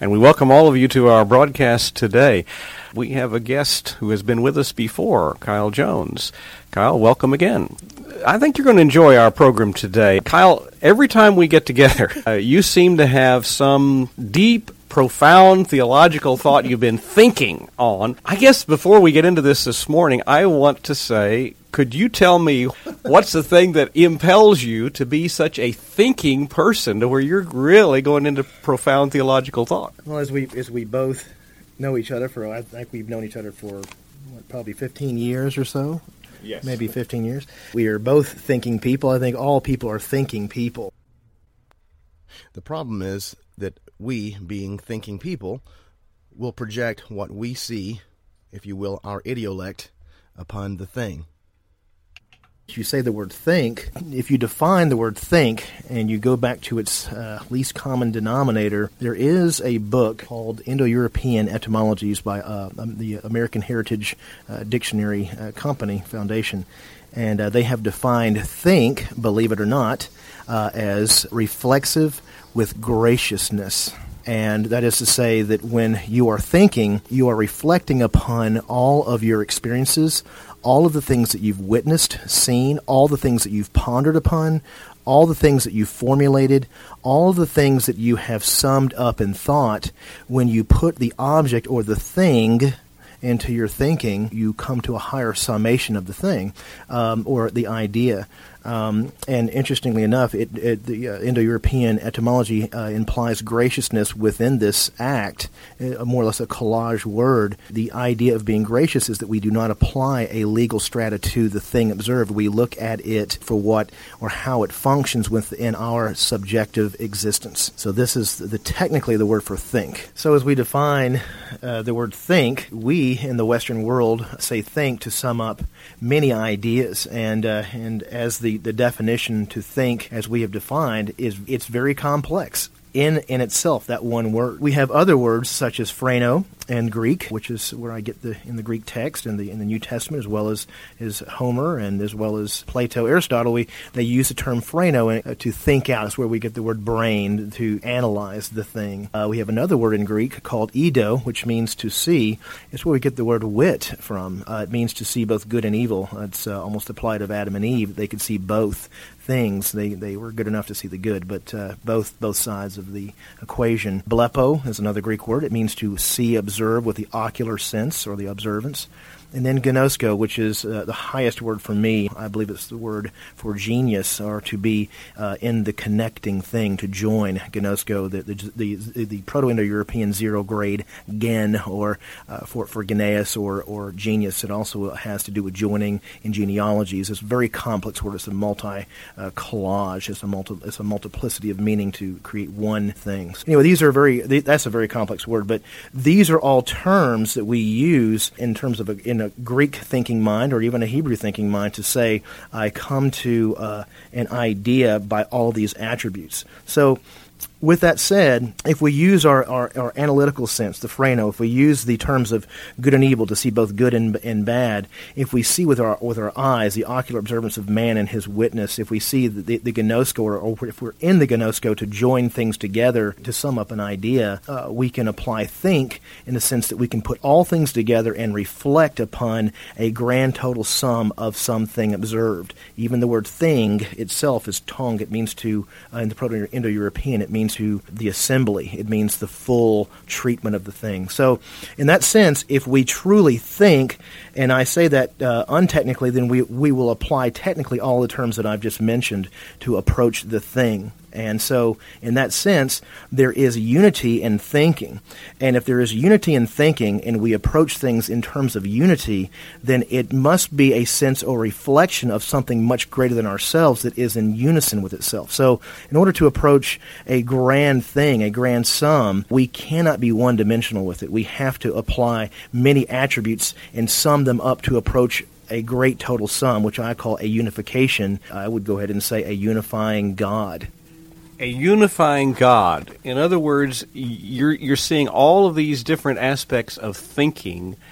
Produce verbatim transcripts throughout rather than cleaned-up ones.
and we welcome all of you to our broadcast today. We have a guest who has been with us before, Kyle Jones. Kyle, welcome again. I think you're going to enjoy our program today. Kyle, every time we get together, uh, you seem to have some deep, profound theological thought you've been thinking on. I guess before we get into this this morning, I want to say, could you tell me what's the thing that impels you to be such a thinking person to where you're really going into profound theological thought? Well, as we as we both know each other for, I think we've known each other for what, probably fifteen years or so. Yes. Maybe fifteen years. We are both thinking people. I think all people are thinking people. The problem is that we, being thinking people, will project what we see, if you will, our idiolect, upon the thing. If you say the word think, if you define the word think and you go back to its uh, least common denominator, there is a book called Indo-European Etymologies by uh, the American Heritage uh, Dictionary uh, Company Foundation. And uh, they have defined think, believe it or not, uh, as reflexive with graciousness. And that is to say that when you are thinking, you are reflecting upon all of your experiences, all of the things that you've witnessed, seen, all the things that you've pondered upon, all the things that you've formulated, all of the things that you have summed up in thought. When you put the object or the thing into your thinking, you come to a higher summation of the thing um, or the idea. Um, and interestingly enough, it, it, the uh, Indo-European etymology uh, implies graciousness within this act, uh, more or less a collage word. The idea of being gracious is that we do not apply a legal strata to the thing observed. We look at it for what or how it functions within our subjective existence. So this is the technically the word for think. So as we define uh, the word think, we in the Western world say think to sum up many ideas, and uh, and as the The definition to think, as we have defined, is it's very complex in in itself, that one word. We have other words such as phreno in Greek, which is where I get the in the Greek text in the in the New Testament, as well as is Homer and as well as Plato, Aristotle. We they use the term phreno to think out. It's where we get the word brain, to analyze the thing. Uh, we have another word in Greek called eido, which means to see. It's where we get the word wit from. Uh, it means to see both good and evil. It's uh, almost applied of Adam and Eve. They could see both things. They they were good enough to see the good, but uh, both both sides of the equation. Blepo is another Greek word. It means to see, observe with the ocular sense or the observance. And then gnosko, which is uh, the highest word for me. I believe it's the word for genius, or to be uh, in the connecting thing, to join. Gnosko, the the, the, the Proto-Indo-European zero grade gen, or uh, for for Gneus or or genius. It also has to do with joining in genealogies. It's a very complex word. It's a multi uh, collage. It's a multi it's a multiplicity of meaning to create one thing. So anyway, these are very. They, that's a very complex word, but these are all terms that we use in terms of a, in a Greek thinking mind or even a Hebrew thinking mind to say, I come to uh, an idea by all these attributes. So with that said, if we use our, our, our analytical sense, the phreno, if we use the terms of good and evil to see both good and, and bad, if we see with our with our eyes the ocular observance of man and his witness, if we see the, the, the gnosko, or, or if we're in the gnosko to join things together to sum up an idea, uh, we can apply think in the sense that we can put all things together and reflect upon a grand total sum of something observed. Even the word thing itself is tong. It means to, uh, in the Proto-Indo-European, it means to the assembly. It means the full treatment of the thing. So in that sense, if we truly think, and I say that uh, untechnically, then we, we will apply technically all the terms that I've just mentioned to approach the thing. And so, in that sense, there is unity in thinking. And if there is unity in thinking and we approach things in terms of unity, then it must be a sense or reflection of something much greater than ourselves that is in unison with itself. So, in order to approach a grand thing, a grand sum, we cannot be one-dimensional with it. We have to apply many attributes and sum them up to approach a great total sum, which I call a unification. I would go ahead and say a unifying God. A unifying God. In other words, you're you're seeing all of these different aspects of thinking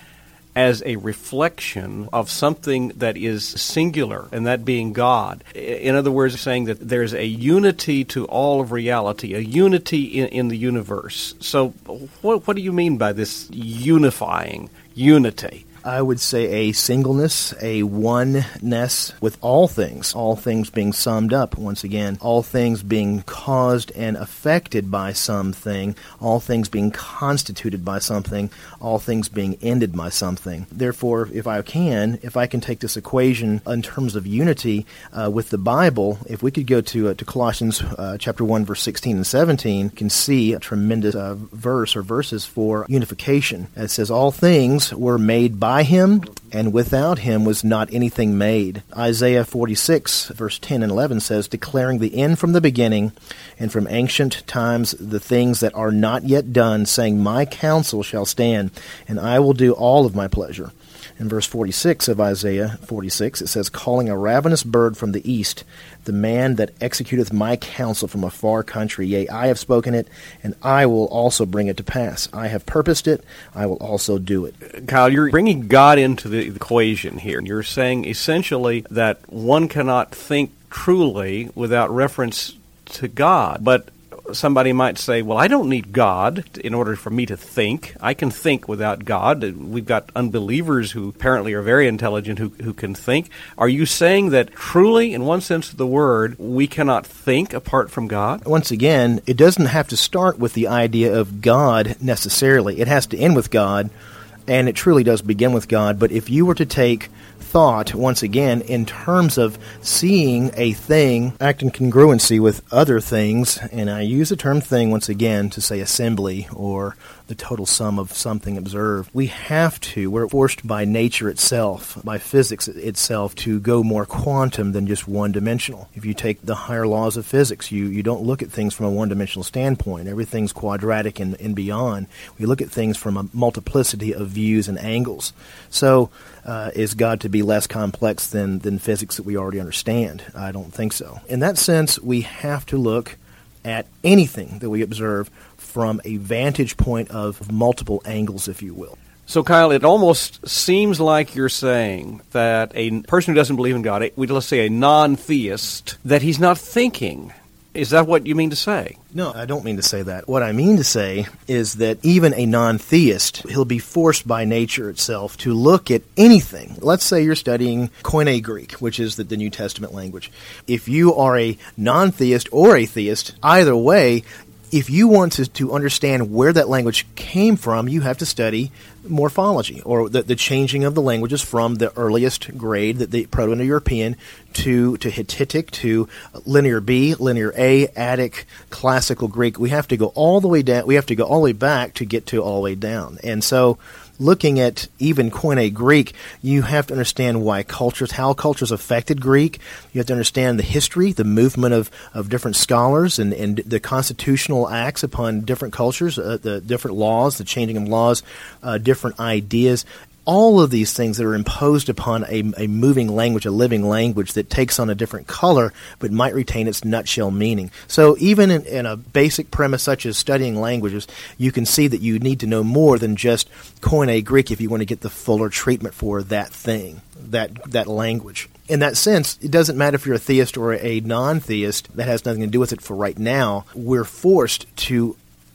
as a reflection of something that is singular, and that being God. In other words, saying that there's a unity to all of reality, a unity in, in the universe. So what, what do you mean by this unifying unity? I would say a singleness, a oneness with all things, all things being summed up, once again, all things being caused and affected by something, all things being constituted by something, all things being ended by something. Therefore, if I can, if I can take this equation in terms of unity uh, with the Bible, if we could go to uh, to Colossians uh, chapter one, verse sixteen and seventeen, you can see a tremendous uh, verse or verses for unification. It says, all things were made by By him, and without him was not anything made. Isaiah forty-six, verse ten and eleven says, declaring the end from the beginning, and from ancient times the things that are not yet done, saying, my counsel shall stand, and I will do all of my pleasure. In verse forty-six of Isaiah forty-six, it says, calling a ravenous bird from the east, the man that executeth my counsel from a far country. Yea, I have spoken it, and I will also bring it to pass. I have purposed it, I will also do it. Kyle, you're bringing God into the equation here. You're saying essentially that one cannot think truly without reference to God. But somebody might say, well, I don't need God in order for me to think. I can think without God. We've got unbelievers who apparently are very intelligent who, who can think. Are you saying that truly, in one sense of the word, we cannot think apart from God? Once again, it doesn't have to start with the idea of God necessarily. It has to end with God, and it truly does begin with God. But if you were to take thought, once again, in terms of seeing a thing act in congruency with other things, and I use the term thing once again to say assembly or the total sum of something observed, we have to, we're forced by nature itself, by physics itself, to go more quantum than just one-dimensional. If you take the higher laws of physics, you, you don't look at things from a one-dimensional standpoint. Everything's quadratic and, and beyond. We look at things from a multiplicity of views and angles. So, Uh, is God to be less complex than, than physics that we already understand? I don't think so. In that sense, we have to look at anything that we observe from a vantage point of multiple angles, if you will. So, Kyle, it almost seems like you're saying that a person who doesn't believe in God, we let's say a non-theist, that he's not thinking. Is that what you mean to say? No, I don't mean to say that. What I mean to say is that even a non-theist, he'll be forced by nature itself to look at anything. Let's say you're studying Koine Greek, which is the, the New Testament language. If you are a non-theist or a theist, either way, if you want to, to understand where that language came from, you have to study morphology, or the, the changing of the languages from the earliest grade, the, the Proto-Indo-European, to, to Hittitic, to Linear B, Linear A, Attic, Classical Greek. We have to go all the way down. We have to go all the way back to get to all the way down. And so, looking at even Koine Greek, you have to understand why cultures, how cultures affected Greek. You have to understand the history, the movement of, of different scholars, and, and the constitutional acts upon different cultures, uh, the different laws, the changing of laws, uh, different ideas. All of these things that are imposed upon a, a moving language, a living language that takes on a different color but might retain its nutshell meaning. So even in, in a basic premise such as studying languages, you can see that you need to know more than just Koine Greek if you want to get the fuller treatment for that thing, that that language. In that sense, it doesn't matter if you're a theist or a non-theist. That has nothing to do with it for right now. We're forced to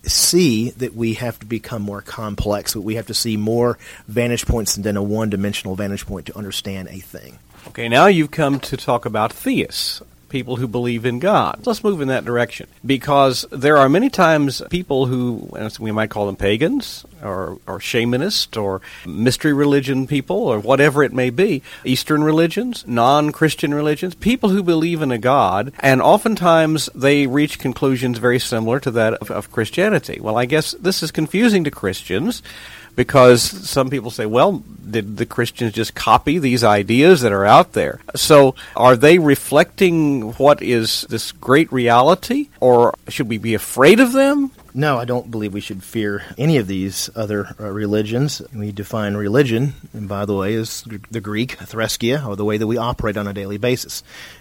see that we have to become more complex, that we have to see more vantage points than a one-dimensional vantage point to understand a thing. Okay, now you've come to talk about theists, people who believe in God. Let's move in that direction, because there are many times people who, we might call them pagans, or, or shamanist, or mystery religion people, or whatever it may be, Eastern religions, non-Christian religions, people who believe in a God, and oftentimes they reach conclusions very similar to that of, of Christianity. Well, I guess this is confusing to Christians, because some people say, well, did the Christians just copy these ideas that are out there? So are they reflecting what is this great reality, or should we be afraid of them? No, I don't believe we should fear any of these other uh, religions. We define religion, and by the way, as the Greek, threskia, or the way that we operate on a daily basis.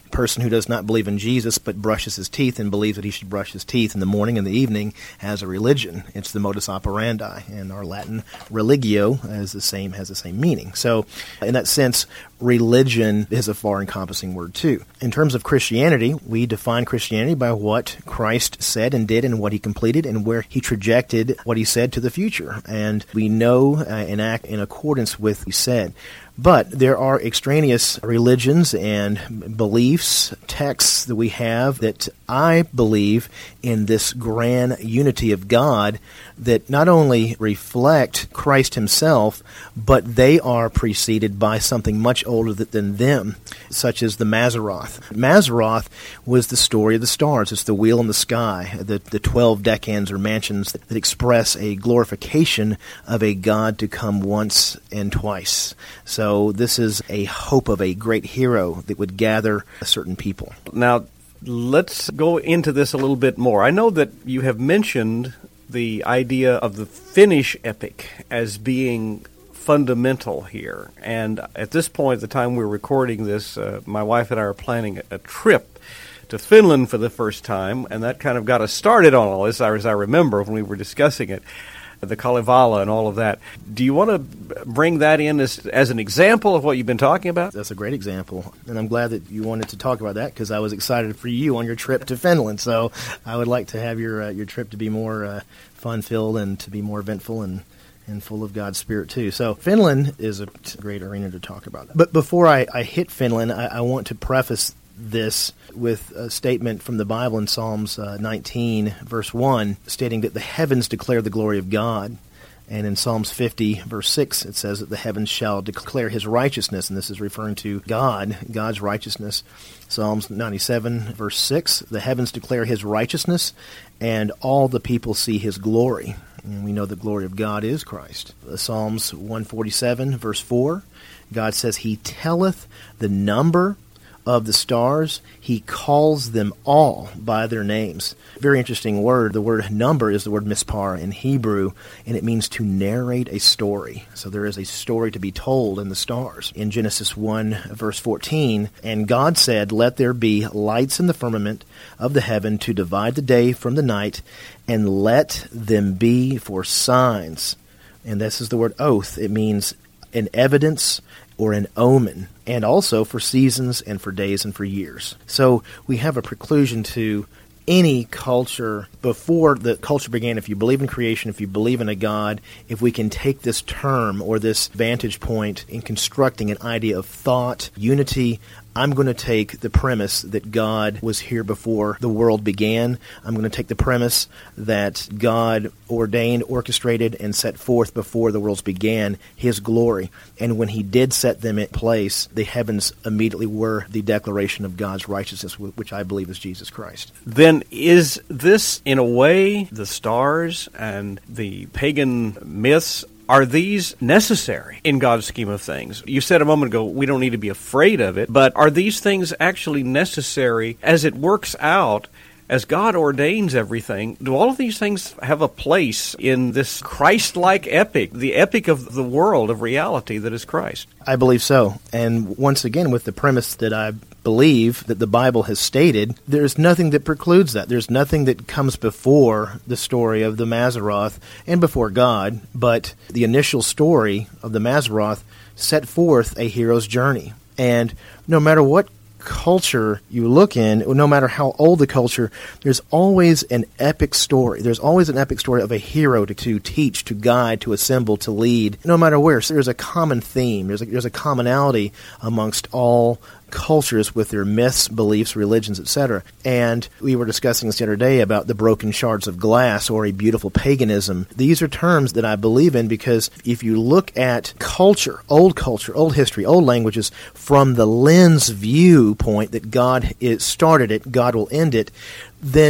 person who does not believe in Jesus but brushes his teeth and believes that he should brush his teeth in the morning and the evening has a religion. It's the modus operandi, and our Latin religio is the same has the same meaning. So, in that sense, religion is a far-encompassing word too. In terms of Christianity, we define Christianity by what Christ said and did and what he completed and where he trajected what he said to the future. And we know uh, and act in accordance with what he said. But there are extraneous religions and beliefs, texts that we have that I believe in this grand unity of God that not only reflect Christ himself, but they are preceded by something much older than them, such as the Mazzaroth. Mazzaroth was the story of the stars. It's the wheel in the sky, the, the twelve decans or mansions that, that express a glorification of a God to come once and twice. So this is a hope of a great hero that would gather a certain people. Now, let's go into this a little bit more. I know that you have mentioned the idea of the Finnish epic as being fundamental here. And at this point, at the time we're recording this, uh, my wife and I are planning a, a trip to Finland for the first time, and that kind of got us started on all this, as I remember when we were discussing it, the Kalevala and all of that. Do you want to bring that in as, as an example of what you've been talking about? That's a great example, and I'm glad that you wanted to talk about that because I was excited for you on your trip to Finland. So I would like to have your uh, your trip to be more uh, fun-filled and to be more eventful and and full of God's Spirit, too. So Finland is a great arena to talk about. But before I, I hit Finland, I, I want to preface this with a statement from the Bible in Psalms uh, nineteen, verse one, stating that the heavens declare the glory of God. And in Psalms fifty, verse six, it says that the heavens shall declare his righteousness, and this is referring to God, God's righteousness. Psalms ninety-seven, verse six, the heavens declare his righteousness, and all the people see his glory. And we know the glory of God is Christ. Psalms one forty-seven, verse four, God says, he telleth the number of the stars, he calls them all by their names. Very interesting word. The word number is the word mispar in Hebrew, and it means to narrate a story. So there is a story to be told in the stars. In Genesis one, verse fourteen, and God said, let there be lights in the firmament of the heaven to divide the day from the night, and let them be for signs. And this is the word oath. It means an evidence or an omen, and also for seasons and for days and for years. So we have a preclusion to any culture before the culture began. If you believe in creation, if you believe in a God, if we can take this term or this vantage point in constructing an idea of thought, unity, I'm going to take the premise that God was here before the world began. I'm going to take the premise that God ordained, orchestrated, and set forth before the worlds began his glory. And when he did set them in place, the heavens immediately were the declaration of God's righteousness, which I believe is Jesus Christ. Then is this, in a way, the stars and the pagan myths, are these necessary in God's scheme of things? You said a moment ago, we don't need to be afraid of it, but are these things actually necessary as it works out, as God ordains everything? Do all of these things have a place in this Christ-like epic, the epic of the world of reality that is Christ? I believe so. And once again, with the premise that I believe that the Bible has stated, there's nothing that precludes that. There's nothing that comes before the story of the Mazzaroth and before God, but the initial story of the Mazzaroth set forth a hero's journey. And no matter what culture you look in, no matter how old the culture, there's always an epic story. There's always an epic story of a hero to, to teach, to guide, to assemble, to lead, no matter where. So there's a common theme. There's a, there's a commonality amongst all cultures with their myths, beliefs, religions, et cetera. And we were discussing this the other day about the broken shards of glass or a beautiful paganism. These are terms that I believe in because if you look at culture, old culture, old history, old languages, from the lens viewpoint that God is started it, God will end it, then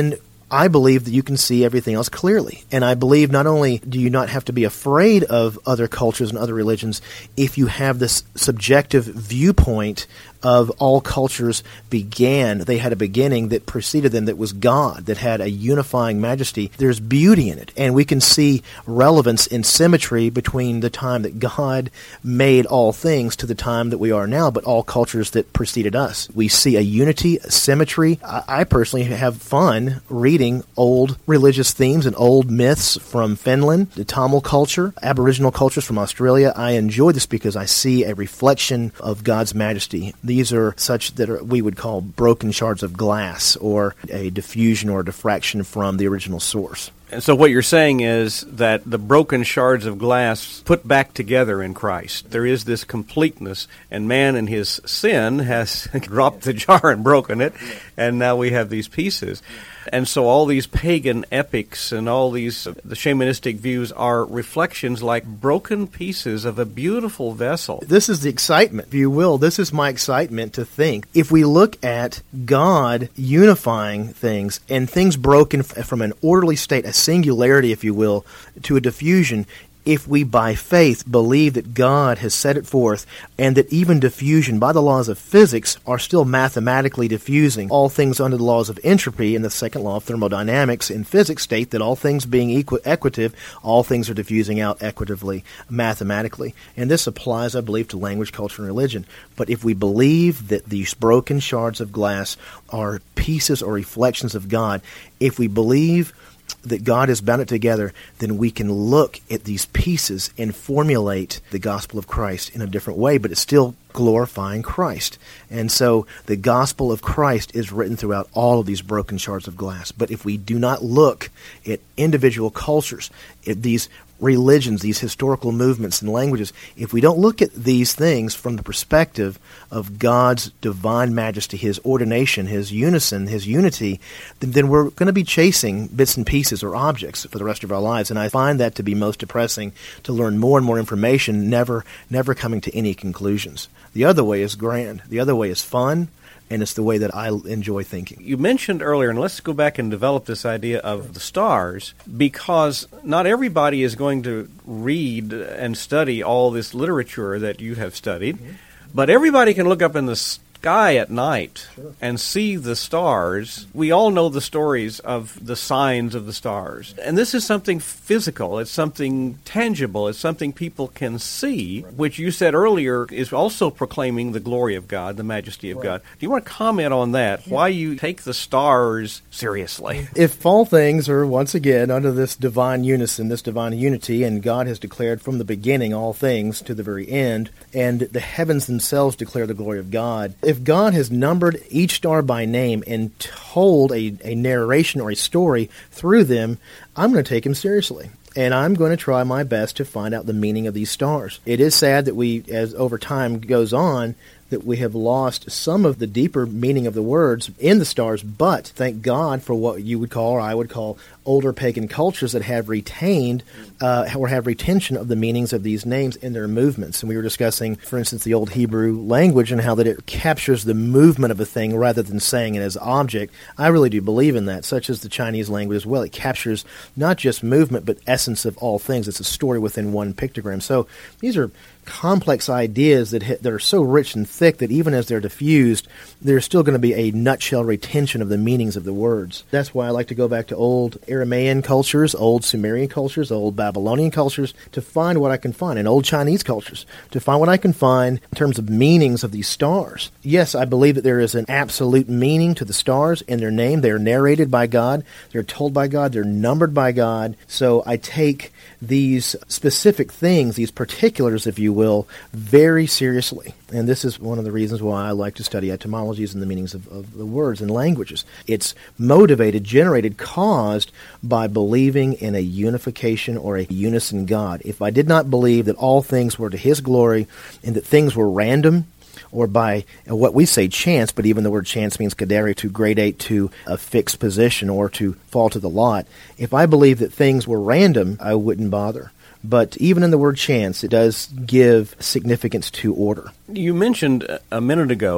I believe that you can see everything else clearly. And I believe not only do you not have to be afraid of other cultures and other religions if you have this subjective viewpoint of all cultures began. They had a beginning that preceded them that was God, that had a unifying majesty. There's beauty in it. And we can see relevance and symmetry between the time that God made all things to the time that we are now, but all cultures that preceded us. We see a unity, a symmetry. I, I personally have fun reading old religious themes and old myths from Finland, the Tamil culture, Aboriginal cultures from Australia. I enjoy this because I see a reflection of God's majesty. These are such that are, we would call broken shards of glass, or a diffusion or diffraction from the original source. And so what you're saying is that the broken shards of glass put back together in Christ. There is this completeness, and man in his sin has dropped the jar and broken it, and now we have these pieces. And so all these pagan epics and all these, the shamanistic views are reflections like broken pieces of a beautiful vessel. This is the excitement, if you will. This is my excitement to think. If we look at God unifying things and things broken from an orderly state, a singularity, if you will, to a diffusion, if we by faith believe that God has set it forth, and that even diffusion by the laws of physics are still mathematically diffusing, all things under the laws of entropy and the second law of thermodynamics in physics state that all things being equi- equative, all things are diffusing out equitably, mathematically. And this applies, I believe, to language, culture, and religion. But if we believe that these broken shards of glass are pieces or reflections of God, if we believe that God has bound it together, then we can look at these pieces and formulate the gospel of Christ in a different way, but it's still glorifying Christ. And so the gospel of Christ is written throughout all of these broken shards of glass. But if we do not look at individual cultures, at these religions, these historical movements and languages, if we don't look at these things from the perspective of God's divine majesty, His ordination, His unison, His unity, then, then we're going to be chasing bits and pieces or objects for the rest of our lives. And I find that to be most depressing, to learn more and more information, never, never coming to any conclusions. The other way is grand. The other way is fun. And it's the way that I enjoy thinking. You mentioned earlier, and let's go back and develop this idea of the stars, because not everybody is going to read and study all this literature that you have studied, mm-hmm. but everybody can look up in the sky at night sure. and see the stars. We all know the stories of the signs of the stars. And this is something physical. It's something tangible. It's something people can see, right. which you said earlier is also proclaiming the glory of God, the majesty of right. God. Do you want to comment on that? Yeah. Why you take the stars seriously? If all things are, once again, under this divine unison, this divine unity, and God has declared from the beginning all things to the very end, and the heavens themselves declare the glory of God, if God has numbered each star by name and told a, a narration or a story through them, I'm going to take him seriously. And I'm going to try my best to find out the meaning of these stars. It is sad that we, as over time goes on, that we have lost some of the deeper meaning of the words in the stars, but thank God for what you would call, or I would call, older pagan cultures that have retained uh, or have retention of the meanings of these names in their movements. And we were discussing, for instance, the old Hebrew language and how that it captures the movement of a thing rather than saying it as object. I really do believe in that, such as the Chinese language as well. It captures not just movement, but essence of all things. It's a story within one pictogram. So these are complex ideas that hit, that are so rich and thick that even as they're diffused, there's still going to be a nutshell retention of the meanings of the words. That's why I like to go back to old Aramaean cultures, old Sumerian cultures, old Babylonian cultures, to find what I can find, and old Chinese cultures, to find what I can find in terms of meanings of these stars. Yes, I believe that there is an absolute meaning to the stars in their name. They are narrated by God. They're told by God. They're numbered by God. So I take these specific things, these particulars, if you will, very seriously. And this is one of the reasons why I like to study etymologies and the meanings of, of the words and languages. It's motivated, generated, caused by believing in a unification or a unison God. If I did not believe that all things were to His glory and that things were random, or by what we say chance, but even the word chance means kadere, to gradate to a fixed position or to fall to the lot. If I believed that things were random, I wouldn't bother. But even in the word chance, it does give significance to order. You mentioned a minute ago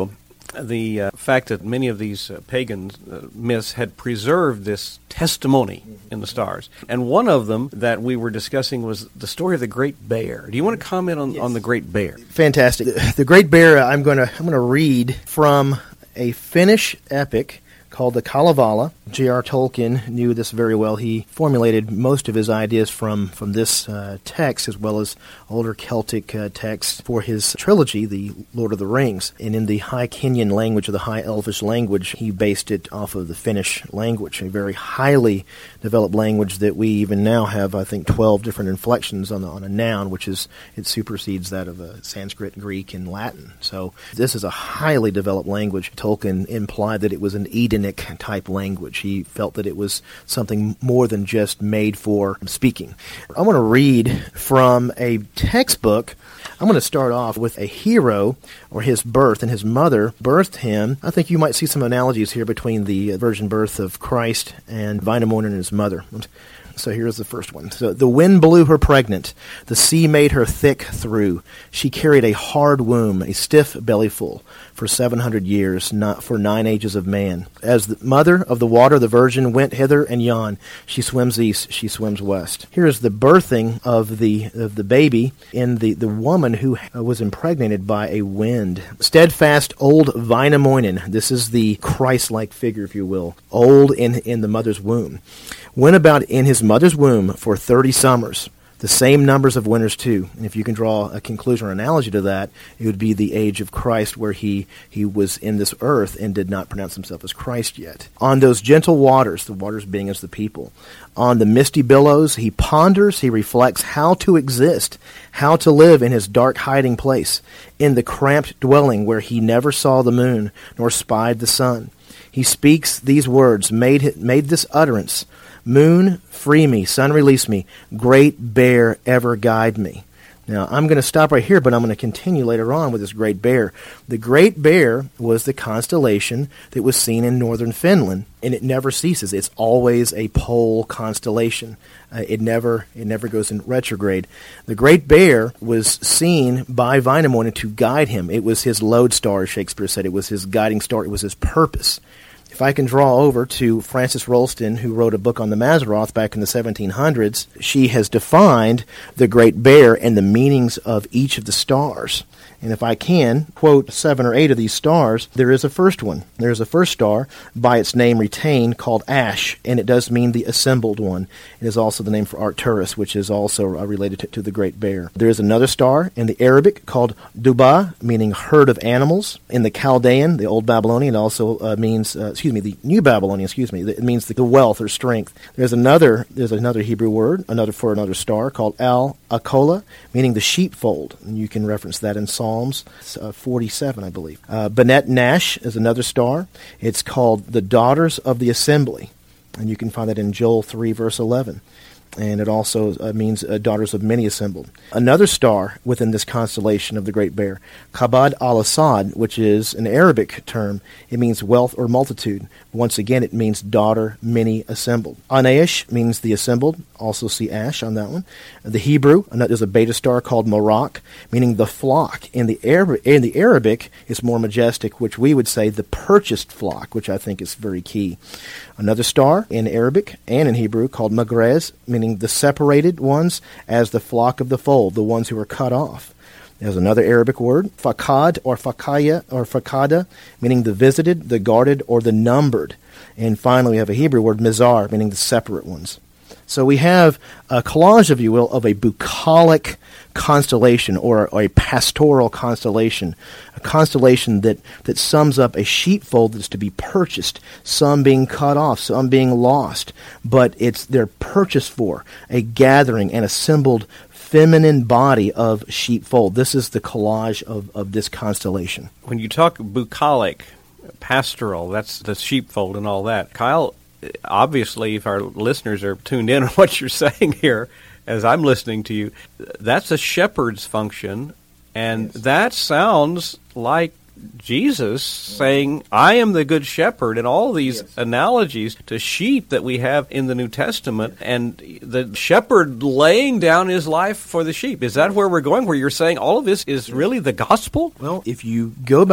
the uh, fact that many of these uh, pagan uh, myths had preserved this testimony in the stars. And one of them that we were discussing was the story of the Great Bear. Do you want to comment on, yes. on the Great Bear? Fantastic. The, the Great Bear, I'm going to I'm going to read from a Finnish epic called the Kalevala. J R. Tolkien knew this very well. He formulated most of his ideas from, from this uh, text, as well as older Celtic uh, texts for his trilogy, The Lord of the Rings. And in the High Kenyan language, or the High Elvish language, he based it off of the Finnish language, a very highly developed language that we even now have, I think, twelve different inflections on, the, on a noun, which is, it supersedes that of uh, Sanskrit, Greek, and Latin. So this is a highly developed language. Tolkien implied that it was an Edenic-type language. He felt that it was something more than just made for speaking. I want to read from a textbook. I'm going to start off with a hero, or his birth, and his mother birthed him. I think you might see some analogies here between the virgin birth of Christ and Wainamoinen and his mother. So here's the first one. So the wind blew her pregnant. The sea made her thick through. She carried a hard womb, a stiff bellyful, for seven hundred years, not for nine ages of man. As the mother of the water, the virgin went hither and yon. She swims east, she swims west. Here is the birthing of the of the baby in the, the woman who was impregnated by a wind. Steadfast old Wainamoinen. This is the Christ-like figure, if you will. Old in, in the mother's womb. Went about in his mother's womb for thirty summers, the same numbers of winters too. And if you can draw a conclusion or analogy to that, it would be the age of Christ, where he, he was in this earth and did not pronounce himself as Christ yet. On those gentle waters, the waters being as the people, on the misty billows, he ponders, he reflects how to exist, how to live in his dark hiding place, in the cramped dwelling where he never saw the moon, nor spied the sun. He speaks these words, made made this utterance, moon, free me, sun, release me, great bear, ever guide me. Now, I'm going to stop right here, but I'm going to continue later on with this Great Bear. The Great Bear was the constellation that was seen in northern Finland, and it never ceases. It's always a pole constellation. Uh, it never it never goes in retrograde. The Great Bear was seen by Wainamoinen to guide him. It was his lodestar, as Shakespeare said. It was his guiding star. It was his purpose. If I can draw over to Frances Rolston, who wrote a book on the Mazzaroth back in the seventeen hundreds, she has defined the Great Bear and the meanings of each of the stars. And if I can quote seven or eight of these stars, there is a first one. There is a first star by its name retained called Ash, and it does mean the assembled one. It is also the name for Arcturus, which is also uh, related to, to the Great Bear. There is another star in the Arabic called Duba, meaning herd of animals. In the Chaldean, the Old Babylonian, it also uh, means, uh, excuse me, the New Babylonian, excuse me, it means the, the wealth or strength. There's another, there's another Hebrew word, another for another star called Al-Akola, meaning the sheepfold. And you can reference that in Psalm Psalms uh, forty-seven, I believe. Uh, Benet Nash is another star. It's called the Daughters of the Assembly, and you can find that in Joel three, verse eleven. And it also uh, means uh, daughters of many assembled. Another star within this constellation of the Great Bear, Kabad al-Assad, which is an Arabic term. It means wealth or multitude. Once again, it means daughter, many assembled. Anaish means the assembled. Also see Ash on that one. The Hebrew, there's a beta star called Morak, meaning the flock. In the, Arab- in the Arabic, it's more majestic, which we would say the purchased flock, which I think is very key. Another star in Arabic and in Hebrew called Magrez, meaning the separated ones, as the flock of the fold, the ones who are cut off. There's another Arabic word, fakad or fakaya or fakada, meaning the visited, the guarded, or the numbered. And finally, we have a Hebrew word, mizar, meaning the separate ones. So we have a collage, if you will, of a bucolic constellation or, or a pastoral constellation, a constellation that, that sums up a sheepfold that's to be purchased, some being cut off, some being lost, but it's they're purchased for a gathering, an assembled feminine body of sheepfold. This is the collage of, of this constellation. When you talk bucolic, pastoral, that's the sheepfold and all that, Kyle, obviously, if our listeners are tuned in on what you're saying here, as I'm listening to you, that's a shepherd's function, and yes. That sounds like Jesus saying, I am the good shepherd, and all these yes. analogies to sheep that we have in the New Testament, and the shepherd laying down his life for the sheep. Is that where we're going, where you're saying all of this is really the gospel? Well, if you go back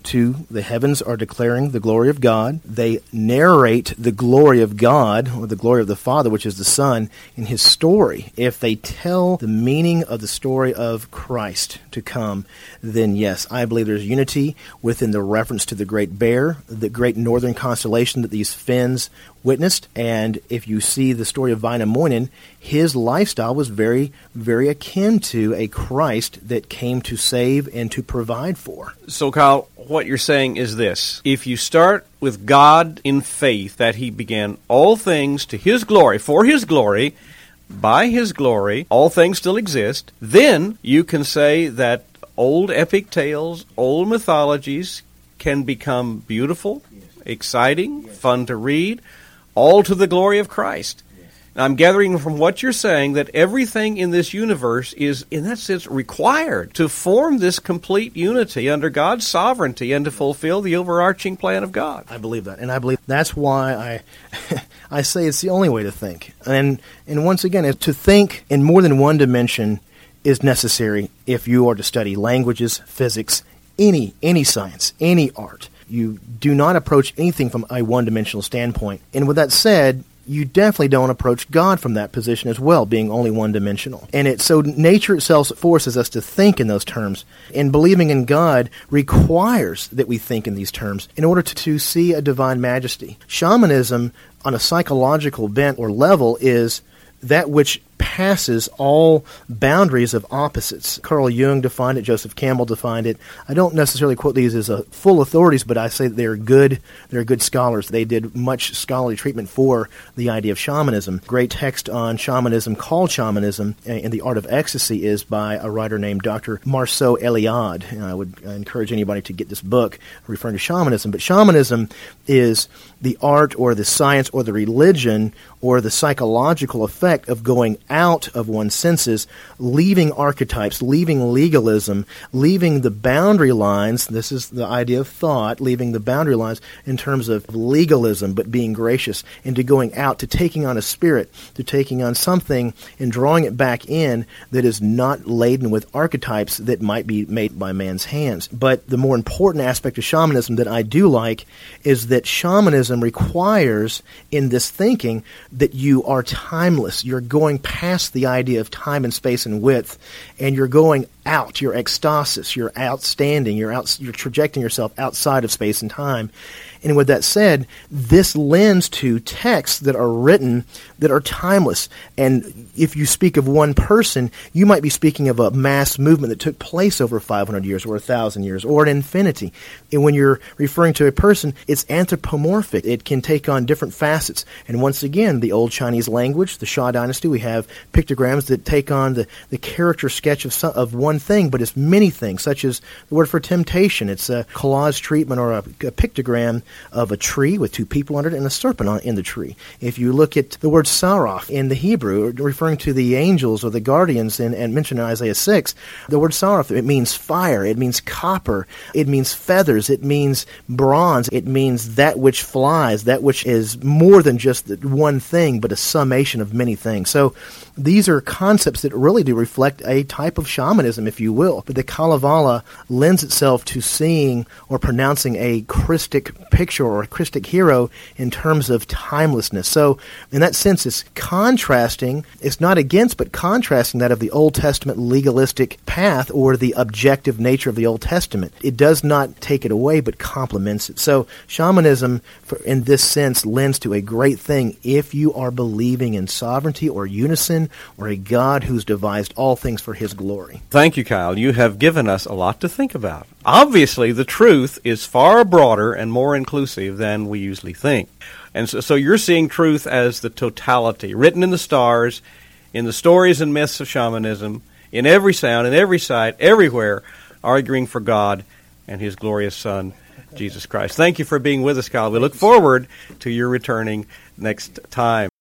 to the heavens are declaring the glory of God. They narrate the glory of God, or the glory of the Father, which is the Son, in his story. If they tell the meaning of the story of Christ to come, then yes, I believe there's unity within the reference to the Great Bear, the great northern constellation that these Finns witnessed. And if you see the story of Wainamoinen, his lifestyle was very, very akin to a Christ that came to save and to provide for. So, Kyle, what you're saying is this. If you start with God in faith, that he began all things to his glory, for his glory, by his glory, all things still exist, then you can say that old epic tales, old mythologies can become beautiful, exciting, fun to read, all to the glory of Christ. Now, I'm gathering from what you're saying that everything in this universe is, in that sense, required to form this complete unity under God's sovereignty and to fulfill the overarching plan of God. I believe that, and I believe that's why I I say it's the only way to think. And and once again, to think in more than one dimension is necessary if you are to study languages, physics, any any science, any art. You do not approach anything from a one-dimensional standpoint. And with that said, you definitely don't approach God from that position as well, being only one-dimensional. And it so nature itself forces us to think in those terms. And believing in God requires that we think in these terms in order to, to see a divine majesty. Shamanism, on a psychological bent or level, is that which passes all boundaries of opposites. Carl Jung defined it, Joseph Campbell defined it. I don't necessarily quote these as a full authorities, but I say that they're good, they're good scholars. They did much scholarly treatment for the idea of shamanism. Great text on shamanism called Shamanism and the Art of Ecstasy is by a writer named Doctor Marceau Eliade. And I would encourage anybody to get this book referring to shamanism. But shamanism is the art or the science or the religion or the psychological effect of going out of one's senses, leaving archetypes, leaving legalism, leaving the boundary lines. This is the idea of thought, leaving the boundary lines in terms of legalism, but being gracious, into going out, to taking on a spirit, to taking on something and drawing it back in that is not laden with archetypes that might be made by man's hands. But the more important aspect of shamanism that I do like is that shamanism requires in this thinking that you are timeless. You're going past the idea of time and space and width, and you're going out. You're ecstasis. You're outstanding. You're out. You're projecting yourself outside of space and time. And with that said, this lends to texts that are written that are timeless. And if you speak of one person, you might be speaking of a mass movement that took place over five hundred years or one thousand years or an infinity. And when you're referring to a person, it's anthropomorphic. It can take on different facets. And once again, the old Chinese language, the Shah dynasty, we have pictograms that take on the, the character sketch of some, of one thing, but it's many things, such as the word for temptation. It's a collage treatment or a, a pictogram of a tree with two people under it and a serpent on, in the tree. If you look at the word Saraf in the Hebrew, referring to the angels or the guardians in, and mentioned in Isaiah six, the word Saraf, it means fire, it means copper, it means feathers, it means bronze, it means that which flies, that which is more than just one thing, but a summation of many things. So these are concepts that really do reflect a type of shamanism, if you will. But the Kalevala lends itself to seeing or pronouncing a Christic picture or a Christic hero in terms of timelessness. So in that sense, it's contrasting, it's not against, but contrasting that of the Old Testament legalistic path or the objective nature of the Old Testament. It does not take it away, but complements it. So shamanism, for, in this sense, lends to a great thing if you are believing in sovereignty or unison or a God who's devised all things for his glory. Thank you, Kyle. You have given us a lot to think about. Obviously, the truth is far broader and more inclusive than we usually think. And so, so you're seeing truth as the totality, written in the stars, in the stories and myths of shamanism, in every sound, in every sight, everywhere, arguing for God and his glorious Son, Jesus Christ. Thank you for being with us, Kyle. We look forward to your returning next time.